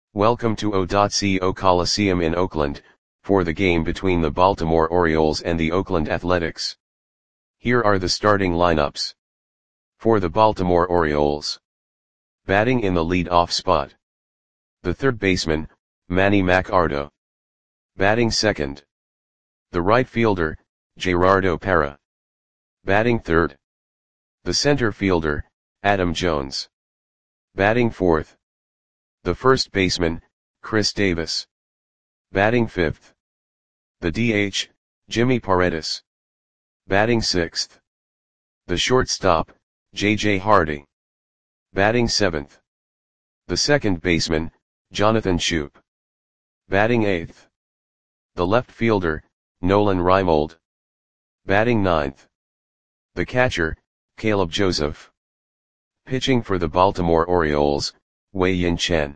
Welcome to O.CO Coliseum in Oakland, for the game between the Baltimore Orioles and the Oakland Athletics. Here are the starting lineups. For the Baltimore Orioles. Batting in the lead-off spot. The third baseman, Manny Machado. Batting second. The right fielder, Gerardo Parra. Batting third. The center fielder, Adam Jones. Batting fourth. The first baseman, Chris Davis. Batting fifth. The DH, Jimmy Paredes. Batting sixth. The shortstop, J.J. Hardy. Batting seventh. The second baseman, Jonathan Schoop. Batting eighth. The left fielder, Nolan Reimold. Batting ninth. The catcher, Caleb Joseph. Pitching for the Baltimore Orioles, Wei-Yin Chen.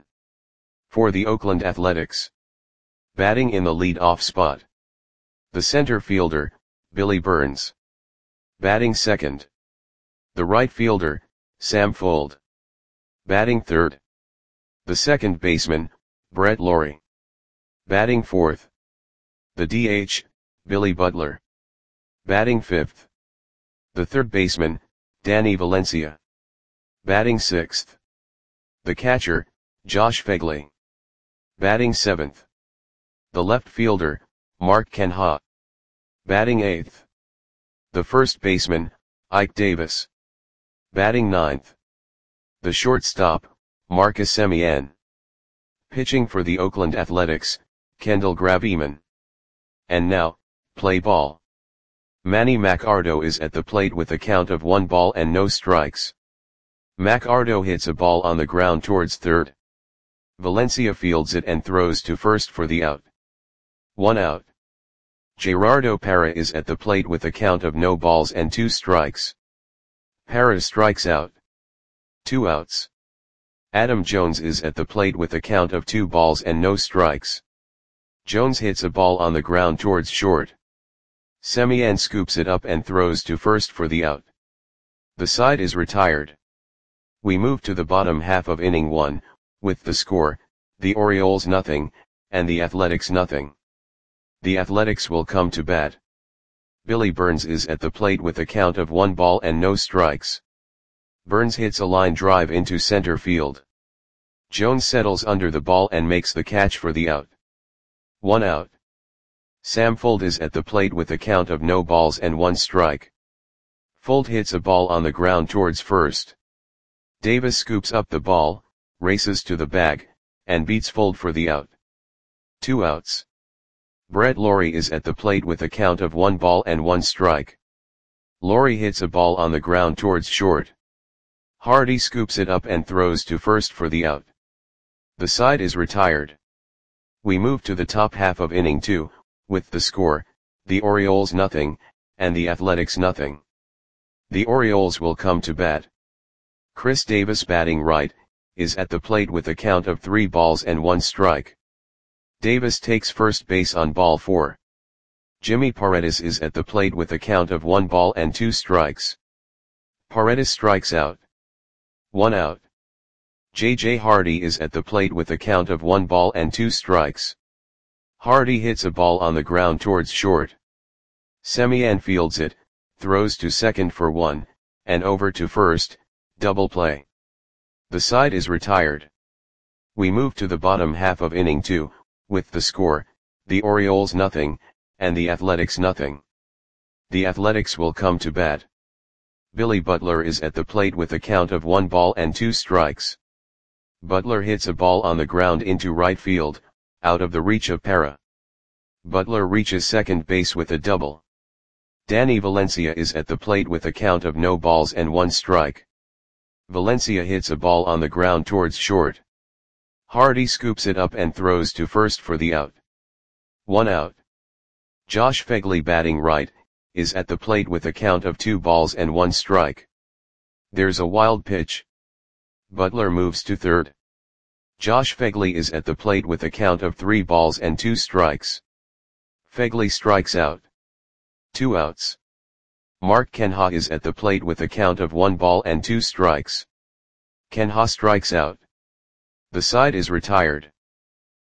For the Oakland Athletics. Batting in the lead-off spot. The center fielder, Billy Burns. Batting second. The right fielder, Sam Fuld. Batting third. The second baseman, Brett Lawrie. Batting fourth. The DH, Billy Butler. Batting fifth. The third baseman, Danny Valencia. Batting sixth. The catcher, Josh Phegley. Batting seventh. The left fielder, Mark Canha. Batting eighth. The first baseman, Ike Davis. Batting ninth. The shortstop, Marcus Semien. Pitching for the Oakland Athletics, Kendall Graveman. And now, play ball. Manny Machado is at the plate with a count of 1 ball and no strikes. Machado hits a ball on the ground towards third. Valencia fields it and throws to first for the out. 1 out. Gerardo Parra is at the plate with a count of no balls and 2 strikes. Parra strikes out. 2 outs. Adam Jones is at the plate with a count of 2 balls and no strikes. Jones hits a ball on the ground towards short. Semien scoops it up and throws to first for the out. The side is retired. We move to the bottom half of inning 1, with the score, the Orioles nothing, and the Athletics nothing. The Athletics will come to bat. Billy Burns is at the plate with a count of 1 ball and no strikes. Burns hits a line drive into center field. Jones settles under the ball and makes the catch for the out. 1 out. Sam Fuld is at the plate with a count of no balls and 1 strike. Fuld hits a ball on the ground towards first. Davis scoops up the ball, races to the bag, and beats Fuld for the out. 2 outs. Brett Lawrie is at the plate with a count of 1 ball and 1 strike. Lawrie hits a ball on the ground towards short. Hardy scoops it up and throws to first for the out. The side is retired. We move to the top half of inning 2, with the score, the Orioles nothing, and the Athletics nothing. The Orioles will come to bat. Chris Davis batting right, is at the plate with a count of 3 balls and 1 strike. Davis takes first base on ball 4. Jimmy Paredes is at the plate with a count of 1 ball and 2 strikes. Paredes strikes out. 1 out. J.J. Hardy is at the plate with a count of 1 ball and 2 strikes. Hardy hits a ball on the ground towards short. Semien fields it, throws to second for 1, and over to first, double play. The side is retired. We move to the bottom half of inning 2, with the score, the Orioles nothing, and the Athletics nothing. The Athletics will come to bat. Billy Butler is at the plate with a count of 1 ball and 2 strikes. Butler hits a ball on the ground into right field, out of the reach of Parra. Butler reaches second base with a double. Danny Valencia is at the plate with a count of no balls and 1 strike. Valencia hits a ball on the ground towards short. Hardy scoops it up and throws to first for the out. 1 out. Josh Phegley batting right, is at the plate with a count of 2 balls and 1 strike. There's a wild pitch. Butler moves to third. Josh Phegley is at the plate with a count of 3 balls and 2 strikes. Phegley strikes out. 2 outs. Mark Canha is at the plate with a count of 1 ball and 2 strikes. Canha strikes out. The side is retired.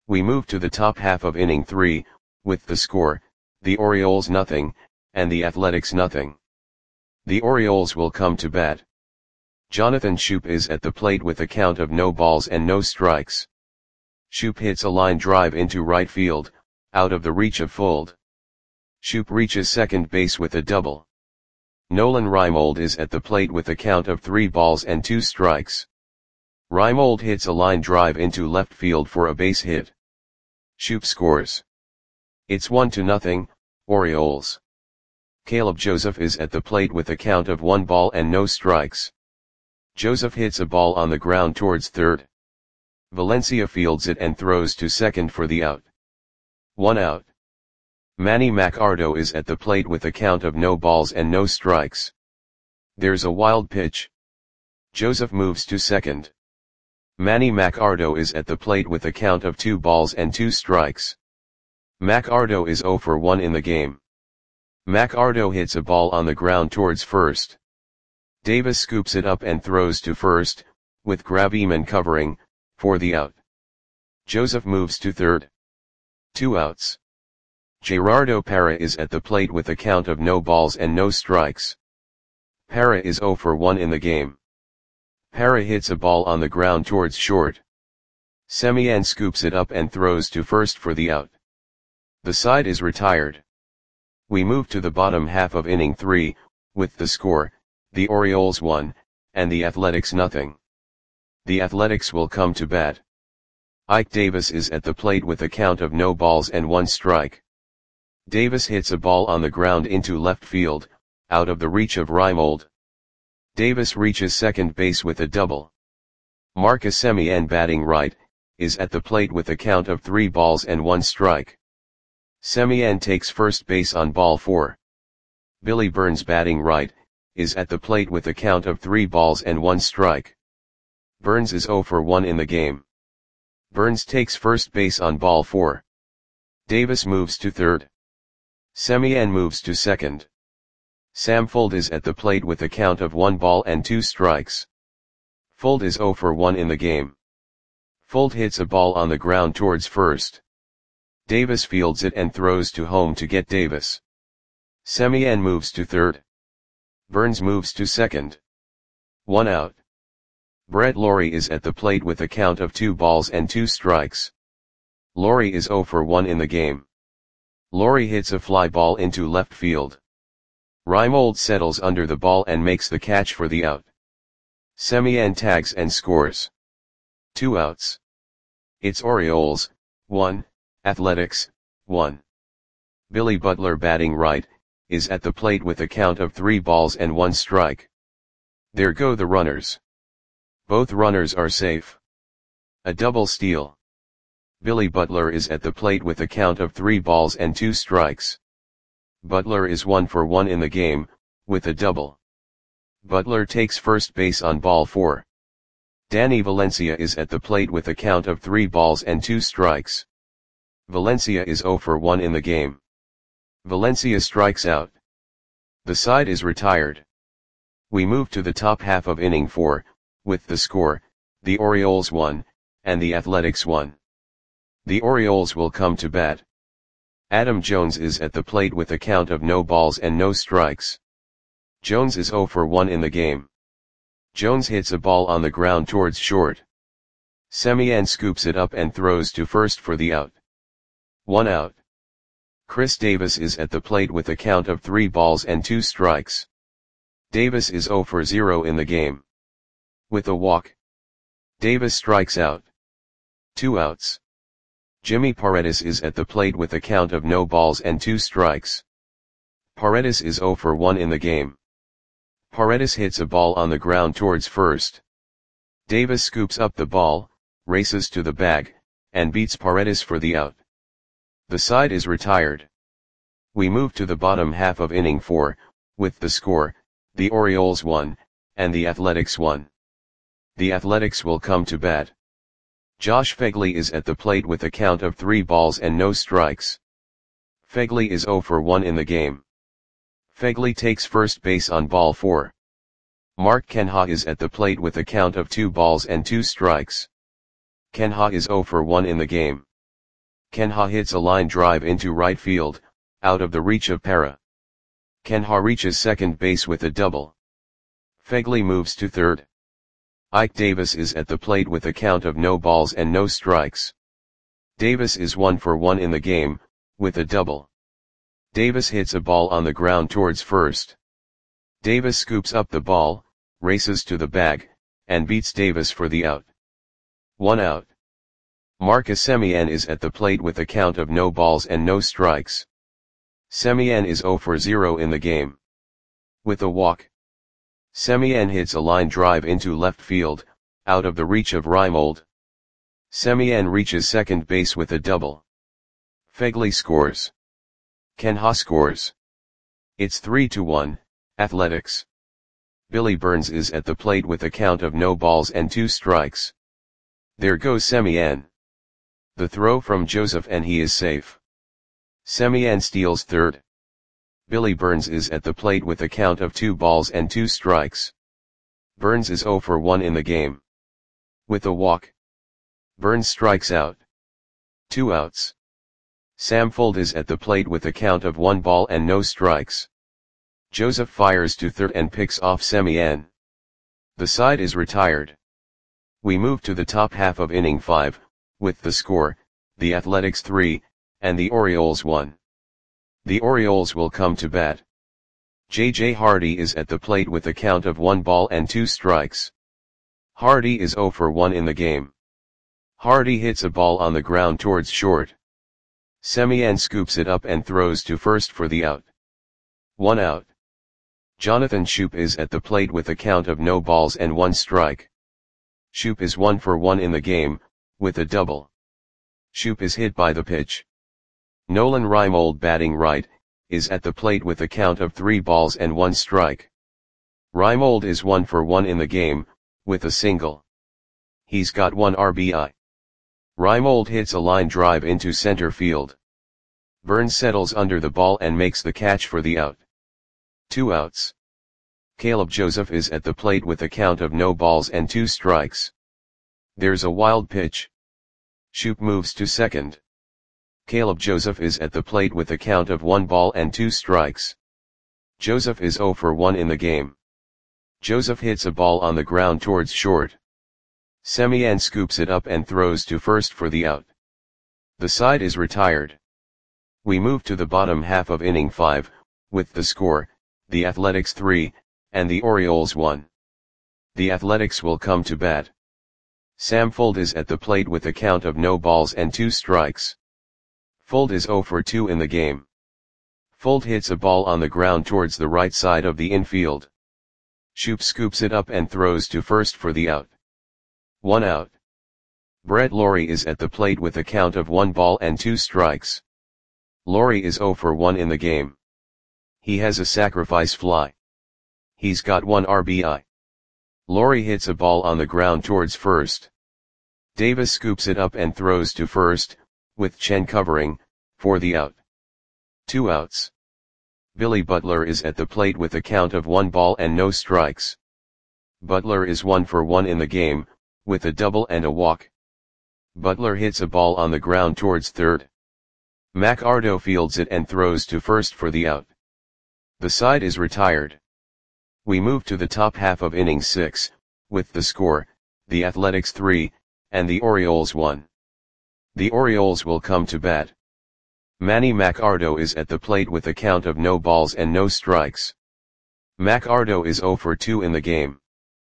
We move to the top half of inning 3, with the score, the Orioles nothing, and the Athletics nothing. The Orioles will come to bat. Jonathan Schoop is at the plate with a count of no balls and no strikes. Schoop hits a line drive into right field, out of the reach of Fuld. Schoop reaches second base with a double. Nolan Reimold is at the plate with a count of 3 balls and 2 strikes. Reimold hits a line drive into left field for a base hit. Schoop scores. It's 1-0, Orioles. Caleb Joseph is at the plate with a count of 1 ball and no strikes. Joseph hits a ball on the ground towards third. Valencia fields it and throws to second for the out. 1 out. Manny Machado is at the plate with a count of no balls and no strikes. There's a wild pitch. Joseph moves to second. Manny Machado is at the plate with a count of 2 balls and 2 strikes. Machado is 0 for 1 in the game. Machado hits a ball on the ground towards first. Davis scoops it up and throws to first, with Graveman covering, for the out. Joseph moves to third. 2 outs. Gerardo Parra is at the plate with a count of no balls and no strikes. Parra is 0 for 1 in the game. Parra hits a ball on the ground towards short. Semien scoops it up and throws to first for the out. The side is retired. We move to the bottom half of inning 3, with the score, the Orioles 1, and the Athletics nothing. The Athletics will come to bat. Ike Davis is at the plate with a count of no balls and 1 strike. Davis hits a ball on the ground into left field, out of the reach of Reimold. Davis reaches second base with a double. Marcus Semien, batting right, is at the plate with a count of 3 balls and 1 strike. Semien takes first base on ball 4. Billy Burns, batting right, is at the plate with a count of 3 balls and 1 strike. Burns is 0 for 1 in the game. Burns takes first base on ball 4. Davis moves to third. Semien moves to second. Sam Fuld is at the plate with a count of 1 ball and 2 strikes. Fuld is 0 for 1 in the game. Fuld hits a ball on the ground towards first. Davis fields it and throws to home to get Davis. Semien moves to third. Burns moves to second. 1 out. Brett Lawrie is at the plate with a count of 2 balls and 2 strikes. Lawrie is 0 for 1 in the game. Lawrie hits a fly ball into left field. Reimold settles under the ball and makes the catch for the out. Semien tags and scores. 2 outs. It's Orioles 1, Athletics 1. Billy Butler, batting right, is at the plate with a count of 3 balls and 1 strike. There go the runners. Both runners are safe. A double steal. Billy Butler is at the plate with a count of 3 balls and 2 strikes. Butler is 1 for 1 in the game, with a double. Butler takes first base on ball 4. Danny Valencia is at the plate with a count of 3 balls and 2 strikes. Valencia is 0 for 1 in the game. Valencia strikes out. The side is retired. We move to the top half of inning 4, with the score, the Orioles 1, and the Athletics 1. The Orioles will come to bat. Adam Jones is at the plate with a count of no balls and no strikes. Jones is 0 for 1 in the game. Jones hits a ball on the ground towards short. Semien scoops it up and throws to first for the out. 1 out. Chris Davis is at the plate with a count of 3 balls and 2 strikes. Davis is 0 for 0 in the game. With a walk, Davis strikes out. 2 outs. Jimmy Paredes is at the plate with a count of no balls and 2 strikes. Paredes is 0 for 1 in the game. Paredes hits a ball on the ground towards first. Davis scoops up the ball, races to the bag, and beats Paredes for the out. The side is retired. We move to the bottom half of inning 4, with the score, the Orioles 1, and the Athletics 1. The Athletics will come to bat. Josh Phegley is at the plate with a count of 3 balls and no strikes. Phegley is 0 for 1 in the game. Phegley takes first base on ball 4. Mark Canha is at the plate with a count of 2 balls and 2 strikes. Canha is 0 for 1 in the game. Kenha hits a line drive into right field, out of the reach of Para. Kenha reaches second base with a double. Fegley moves to third. Ike Davis is at the plate with a count of no balls and no strikes. Davis is 1 for 1 in the game, with a double. Davis hits a ball on the ground towards first. Davis scoops up the ball, races to the bag, and beats Davis for the out. 1 out. Marcus Semien is at the plate with a count of no balls and no strikes. Semien is 0 for 0 in the game. With a walk. Semien hits a line drive into left field, out of the reach of Reimold. Semien reaches second base with a double. Fegley scores. Kenha scores. It's 3-1, Athletics. Billy Burns is at the plate with a count of no balls and 2 strikes. There goes Semien. The throw from Joseph and he is safe. Semien steals third. Billy Burns is at the plate with a count of 2 balls and 2 strikes. Burns is 0 for 1 in the game. With a walk. Burns strikes out. 2 outs. Sam Fuld is at the plate with a count of 1 ball and no strikes. Joseph fires to third and picks off Semien. The side is retired. We move to the top half of inning 5, with the score, the Athletics 3, and the Orioles 1. The Orioles will come to bat. J.J. Hardy is at the plate with a count of 1 ball and 2 strikes. Hardy is 0 for 1 in the game. Hardy hits a ball on the ground towards short. Semien scoops it up and throws to first for the out. 1 out. Jonathan Schoop is at the plate with a count of no balls and 1 strike. Schoop is 1 for 1 in the game, with a double. Schoop is hit by the pitch. Nolan Reimold, batting right, is at the plate with a count of 3 balls and 1 strike. Reimold is 1 for 1 in the game, with a single. He's got 1 RBI. Reimold hits a line drive into center field. Burns settles under the ball and makes the catch for the out. 2 outs. Caleb Joseph is at the plate with a count of no balls and 2 strikes. There's a wild pitch. Schoop moves to second. Caleb Joseph is at the plate with a count of 1 ball and 2 strikes. Joseph is 0 for 1 in the game. Joseph hits a ball on the ground towards short. Semien scoops it up and throws to first for the out. The side is retired. We move to the bottom half of inning 5, with the score, the Athletics 3, and the Orioles 1. The Athletics will come to bat. Sam Fuld is at the plate with a count of no balls and 2 strikes. Fuld is 0 for 2 in the game. Fuld hits a ball on the ground towards the right side of the infield. Schoop scoops it up and throws to first for the out. 1 out. Brett Lawrie is at the plate with a count of 1 ball and 2 strikes. Lawrie is 0 for 1 in the game. He has a sacrifice fly. He's got 1 RBI. Lawrie hits a ball on the ground towards first. Davis scoops it up and throws to first, with Chen covering, for the out. 2 outs. Billy Butler is at the plate with a count of 1 ball and no strikes. Butler is 1 for 1 in the game, with a double and a walk. Butler hits a ball on the ground towards third. McArdo fields it and throws to first for the out. The side is retired. We move to the top half of inning 6, with the score, the Athletics 3, and the Orioles 1. The Orioles will come to bat. Manny McArdo is at the plate with a count of no balls and no strikes. McArdo is 0 for 2 in the game.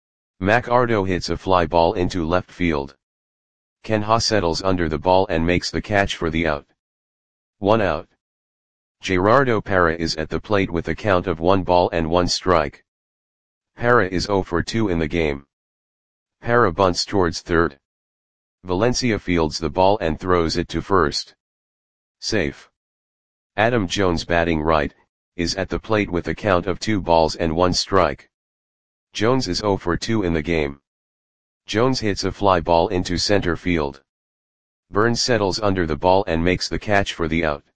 McArdo hits a fly ball into left field. Kenha settles under the ball and makes the catch for the out. 1 out. Gerardo Parra is at the plate with a count of 1 ball and 1 strike. Parra is 0 for 2 in the game. Parra bunts towards third. Valencia fields the ball and throws it to first. Safe. Adam Jones, batting right, is at the plate with a count of 2 balls and 1 strike. Jones is 0 for 2 in the game. Jones hits a fly ball into center field. Burns settles under the ball and makes the catch for the out.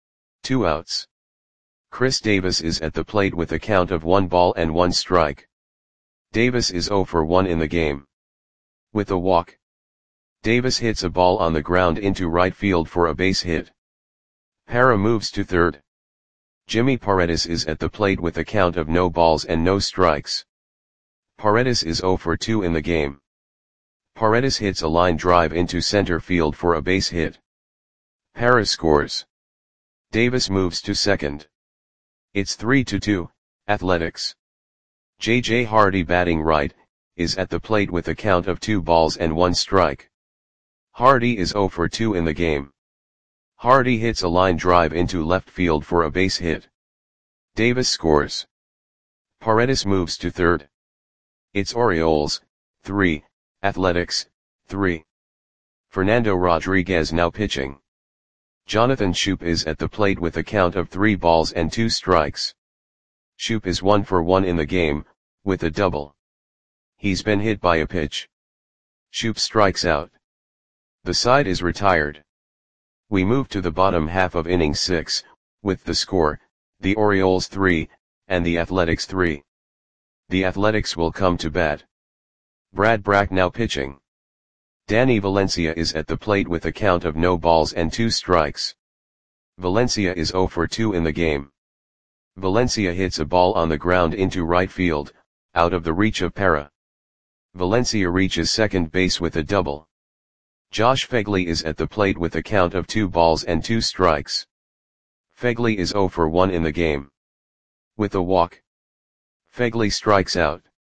2 outs. Chris Davis is at the plate with a count of 1 ball and 1 strike. Davis is 0 for 1 in the game. With a walk. Davis hits a ball on the ground into right field for a base hit. Parra moves to third. Jimmy Paredes is at the plate with a count of no balls and no strikes. Paredes is 0 for 2 in the game. Paredes hits a line drive into center field for a base hit. Parra scores. Davis moves to second. It's 3-2, Athletics. J.J. Hardy, batting right, is at the plate with a count of 2 balls and 1 strike. Hardy is 0 for 2 in the game. Hardy hits a line drive into left field for a base hit. Davis scores. Paredes moves to third. It's Orioles, 3, Athletics, 3. Fernando Rodriguez now pitching. Jonathan Schoop is at the plate with a count of 3 balls and 2 strikes. Schoop is 1 for 1 in the game, with a double. He's been hit by a pitch. Schoop strikes out. The side is retired. We move to the bottom half of inning 6, with the score, the Orioles 3, and the Athletics 3. The Athletics will come to bat. Brad Brach now pitching. Danny Valencia is at the plate with a count of no balls and 2 strikes. Valencia is 0 for 2 in the game. Valencia hits a ball on the ground into right field, out of the reach of Parra. Valencia reaches second base with a double. Josh Phegley is at the plate with a count of 2 balls and 2 strikes. Phegley is 0 for 1 in the game. With a walk, Phegley strikes out.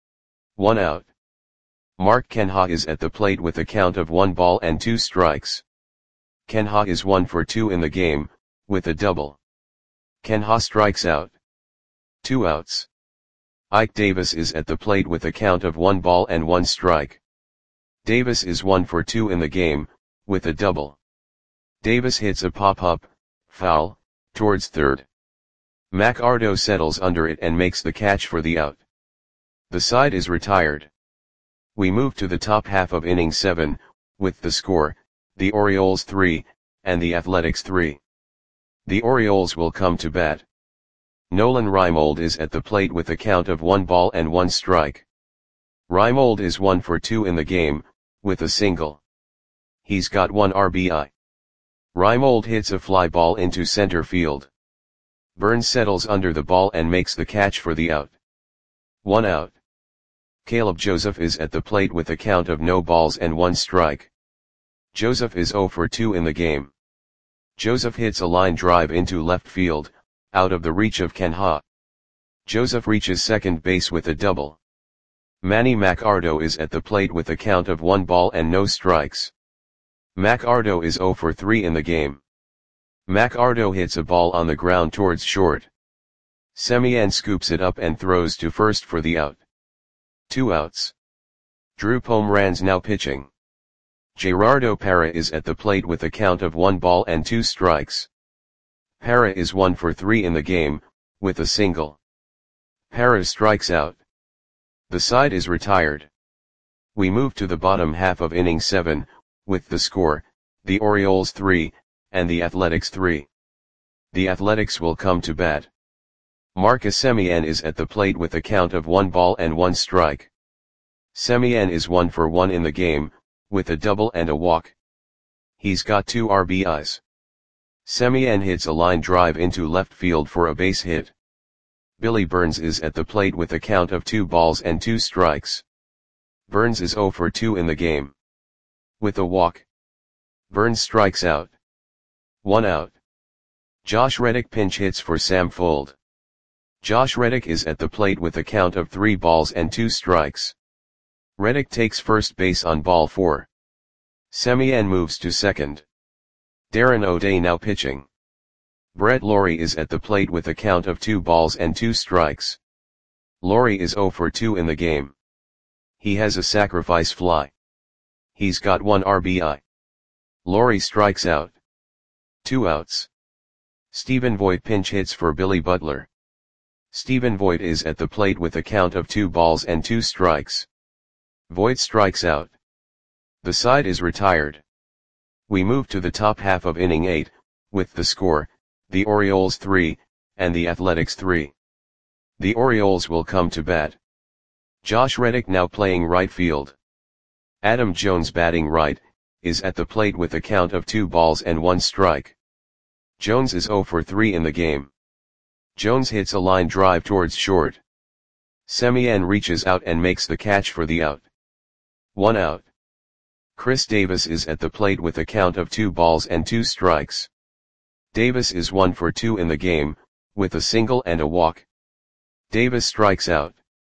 1 out. Mark Canha is at the plate with a count of 1 ball and 2 strikes. Canha is 1 for 2 in the game, with a double. Canha strikes out. 2 outs. Ike Davis is at the plate with a count of 1 ball and 1 strike. Davis is 1 for 2 in the game, with a double. Davis hits a pop-up, foul, towards third. McArdo settles under it and makes the catch for the out. The side is retired. We move to the top half of inning 7, with the score, the Orioles 3, and the Athletics 3. The Orioles will come to bat. Nolan Reimold is at the plate with a count of 1 ball and 1 strike. Reimold is 1 for 2 in the game, with a single. He's got 1 RBI. Reimold hits a fly ball into center field. Burns settles under the ball and makes the catch for the out. 1 out. Caleb Joseph is at the plate with a count of no balls and 1 strike. Joseph is 0 for 2 in the game. Joseph hits a line drive into left field, out of the reach of Canha. Joseph reaches second base with a double. Manny McArdo is at the plate with a count of 1 ball and no strikes. McArdo is 0 for 3 in the game. McArdo hits a ball on the ground towards short. Semien scoops it up and throws to first for the out. 2 outs. Drew Pomeranz now pitching. Gerardo Parra is at the plate with a count of 1 ball and 2 strikes. Parra is 1 for 3 in the game, with a single. Parra strikes out. The side is retired. We move to the bottom half of inning 7, with the score, the Orioles 3, and the Athletics 3. The Athletics will come to bat. Marcus Semien is at the plate with a count of 1 ball and 1 strike. Semien is 1 for 1 in the game, with a double and a walk. He's got 2 RBIs. Semien hits a line drive into left field for a base hit. Billy Burns is at the plate with a count of 2 balls and 2 strikes. Burns is 0 for 2 in the game. With a walk, Burns strikes out. 1 out. Josh Reddick pinch hits for Sam Fuld. Josh Reddick is at the plate with a count of 3 balls and 2 strikes. Reddick takes first base on ball 4. Semien moves to second. Darren O'Day now pitching. Brett Lawrie is at the plate with a count of 2 balls and 2 strikes. Lawrie is 0 for 2 in the game. He has a sacrifice fly. He's got 1 RBI. Lawrie strikes out. 2 outs. Stephen Voigt pinch hits for Billy Butler. Stephen Voigt is at the plate with a count of 2 balls and 2 strikes. Voigt strikes out. The side is retired. We move to the top half of inning 8, with the score, the Orioles 3, and the Athletics 3. The Orioles will come to bat. Josh Reddick now playing right field. Adam Jones batting right, is at the plate with a count of 2 balls and 1 strike. Jones is 0 for 3 in the game. Jones hits a line drive towards short. Semien reaches out and makes the catch for the out. 1 out. Chris Davis is at the plate with a count of 2 balls and 2 strikes. Davis is 1 for 2 in the game, with a single and a walk. Davis strikes out.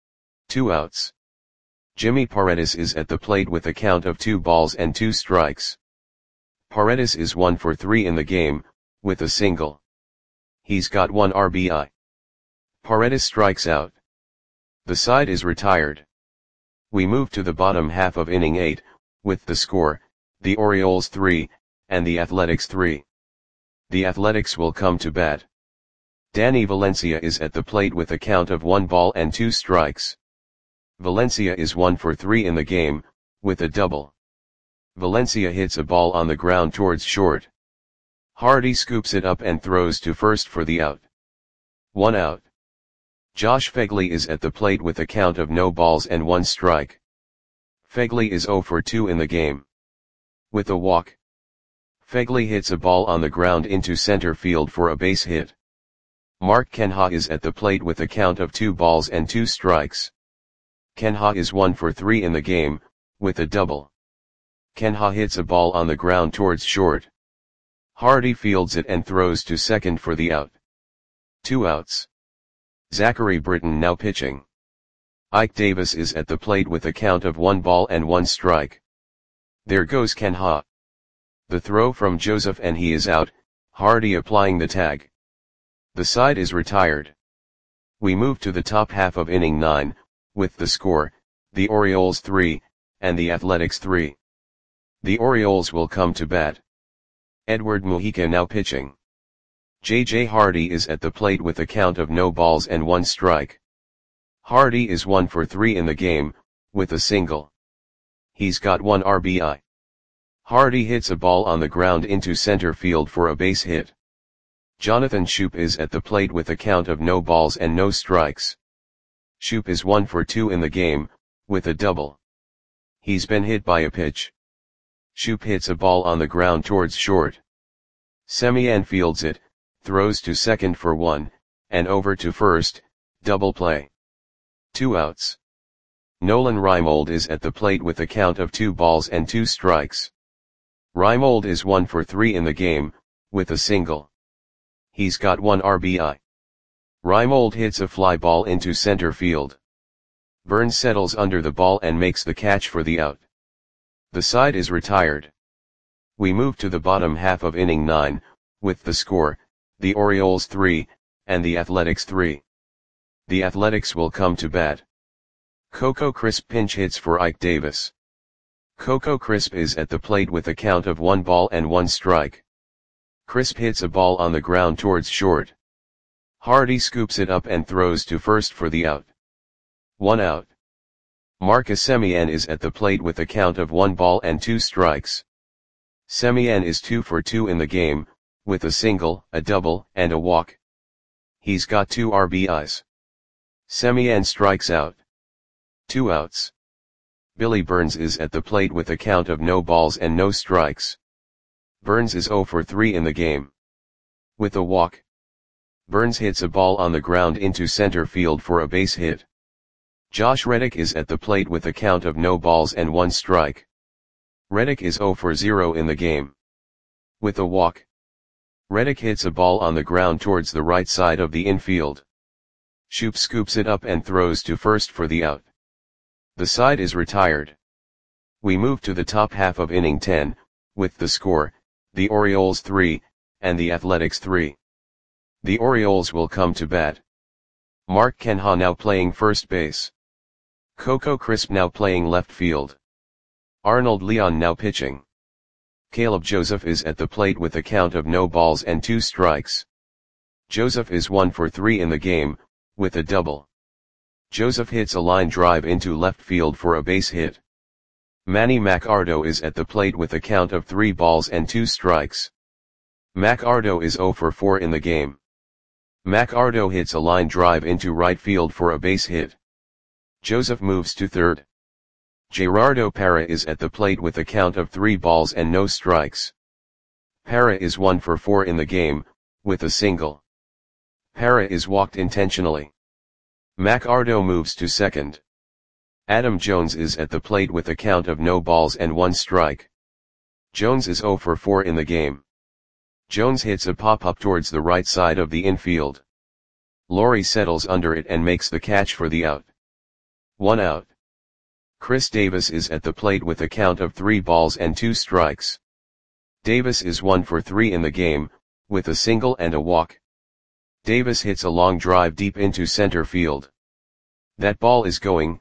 2 outs. Jimmy Paredes is at the plate with a count of 2 balls and 2 strikes. Paredes is 1 for 3 in the game, with a single. He's got 1 RBI. Paredes strikes out. The side is retired. We move to the bottom half of inning 8, with the score, the Orioles 3, and the Athletics 3. The Athletics will come to bat. Danny Valencia is at the plate with a count of 1 ball and 2 strikes. Valencia is 1 for 3 in the game, with a double. Valencia hits a ball on the ground towards short. Hardy scoops it up and throws to first for the out. 1 out. Josh Phegley is at the plate with a count of no balls and 1 strike. Phegley is 0 for 2 in the game. With a walk. Phegley hits a ball on the ground into center field for a base hit. Mark Canha is at the plate with a count of 2 balls and 2 strikes. Canha is 1 for 3 in the game, with a double. Canha hits a ball on the ground towards short. Hardy fields it and throws to second for the out. 2 outs. Zachary Britton now pitching. Ike Davis is at the plate with a count of 1 ball and 1 strike. There goes Canha. The throw from Joseph and he is out, Hardy applying the tag. The side is retired. We move to the top half of inning 9, with the score, the Orioles 3, and the Athletics 3. The Orioles will come to bat. Edward Mujica now pitching. J.J. Hardy is at the plate with a count of no balls and 1 strike. Hardy is 1 for 3 in the game, with a single. He's got 1 RBI. Hardy hits a ball on the ground into center field for a base hit. Jonathan Schoop is at the plate with a count of no balls and no strikes. Schoop is 1 for 2 in the game, with a double. He's been hit by a pitch. Schoop hits a ball on the ground towards short. Semien fields it, throws to second for 1, and over to first, double play. 2 outs. Nolan Reimold is at the plate with a count of 2 balls and 2 strikes. Reimold is 1 for 3 in the game, with a single. He's got 1 RBI. Reimold hits a fly ball into center field. Burns settles under the ball and makes the catch for the out. The side is retired. We move to the bottom half of inning 9, with the score, the Orioles 3, and the Athletics 3. The Athletics will come to bat. Coco Crisp pinch hits for Ike Davis. Coco Crisp is at the plate with a count of 1 ball and 1 strike. Crisp hits a ball on the ground towards short. Hardy scoops it up and throws to first for the out. 1 out. Marcus Semien is at the plate with a count of 1 ball and 2 strikes. Semien is 2 for 2 in the game, with a single, a double, and a walk. He's got 2 RBIs. Semien strikes out. 2 outs. Billy Burns is at the plate with a count of no balls and no strikes. Burns is 0 for 3 in the game. With a walk. Burns hits a ball on the ground into center field for a base hit. Josh Reddick is at the plate with a count of no balls and 1 strike. Reddick is 0 for 0 in the game. With a walk. Reddick hits a ball on the ground towards the right side of the infield. Schoop scoops it up and throws to first for the out. The side is retired. We move to the top half of inning 10, with the score, the Orioles 3, and the Athletics 3. The Orioles will come to bat. Mark Canha now playing first base. Coco Crisp now playing left field. Arnold Leon now pitching. Caleb Joseph is at the plate with a count of no balls and 2 strikes. Joseph is 1 for 3 in the game, with a double. Joseph hits a line drive into left field for a base hit. Manny Macardo is at the plate with a count of 3 balls and 2 strikes. Macardo is 0 for 4 in the game. Macardo hits a line drive into right field for a base hit. Joseph moves to third. Gerardo Parra is at the plate with a count of 3 balls and no strikes. Parra is 1 for 4 in the game, with a single. Parra is walked intentionally. McArdo moves to second. Adam Jones is at the plate with a count of no balls and 1 strike. Jones is 0 for 4 in the game. Jones hits a pop-up towards the right side of the infield. Lawrie settles under it and makes the catch for the out. 1 out. Chris Davis is at the plate with a count of 3 balls and 2 strikes. Davis is 1 for 3 in the game, with a single and a walk. Davis hits a long drive deep into center field. That ball is gone.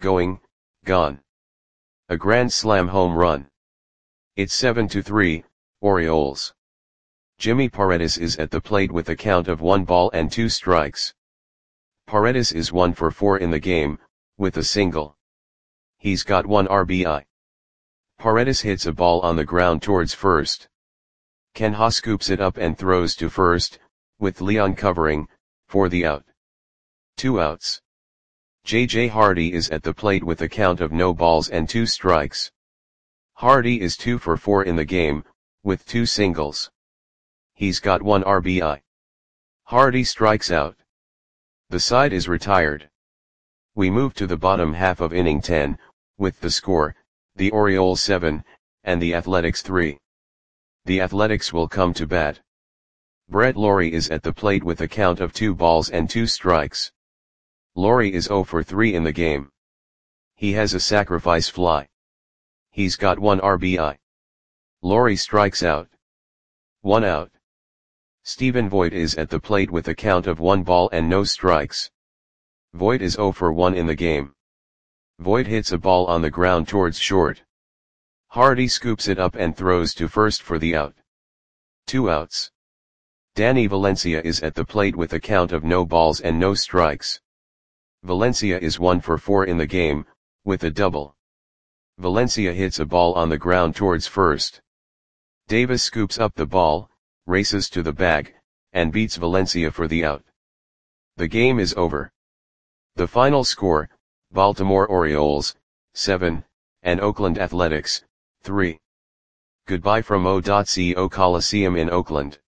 A grand slam home run. It's 7-3, Orioles. Jimmy Paredes is at the plate with a count of 1 ball and 2 strikes. Paredes is 1 for 4 in the game, with a single. He's got 1 RBI. Paredes hits a ball on the ground towards first. Ken Ha scoops it up and throws to first, with Leon covering, for the out. 2 outs. J.J. Hardy is at the plate with a count of no balls and 2 strikes. Hardy is 2 for 4 in the game, with 2 singles. He's got 1 RBI. Hardy strikes out. The side is retired. We move to the bottom half of inning 10, with the score, the Orioles 7, and the Athletics 3. The Athletics will come to bat. Brett Lawrie is at the plate with a count of 2 balls and 2 strikes. Lawrie is 0 for 3 in the game. He has a sacrifice fly. He's got 1 RBI. Lawrie strikes out. 1 out. Stephen Voit is at the plate with a count of 1 ball and no strikes. Voit is 0 for 1 in the game. Voit hits a ball on the ground towards short. Hardy scoops it up and throws to first for the out. 2 outs. Danny Valencia is at the plate with a count of no balls and no strikes. Valencia is 1 for 4 in the game, with a double. Valencia hits a ball on the ground towards first. Davis scoops up the ball, races to the bag, and beats Valencia for the out. The game is over. The final score, Baltimore Orioles, 7, and Oakland Athletics, 3. Goodbye from O.CO Coliseum in Oakland.